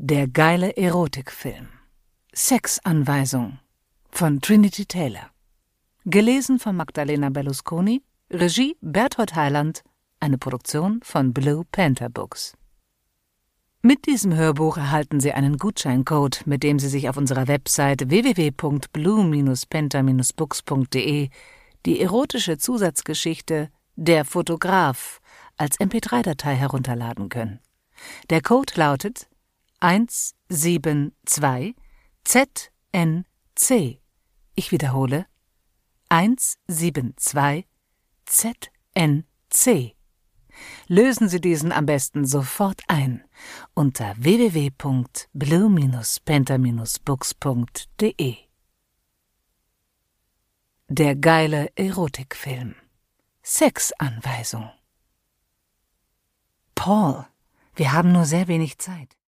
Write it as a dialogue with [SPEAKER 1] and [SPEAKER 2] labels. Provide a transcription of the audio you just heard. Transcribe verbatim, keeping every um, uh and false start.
[SPEAKER 1] Der geile Erotikfilm. Sexanweisung von Trinity Taylor. Gelesen von Magdalena Berlusconi, Regie Berthold Heiland, eine Produktion von Blue Panther Books. Mit diesem Hörbuch erhalten Sie einen Gutscheincode, mit dem Sie sich auf unserer Website w w w punkt blue panther books punkt de die erotische Zusatzgeschichte Der Fotograf als M P drei Datei herunterladen können. Der Code lautet eins sieben zwei Z N C. Ich wiederhole: eins sieben zwei Z N C. Lösen Sie diesen am besten sofort ein unter w w w punkt blue panther books punkt de. Der geile Erotikfilm. Sexanweisung. Paul, wir haben nur sehr wenig Zeit.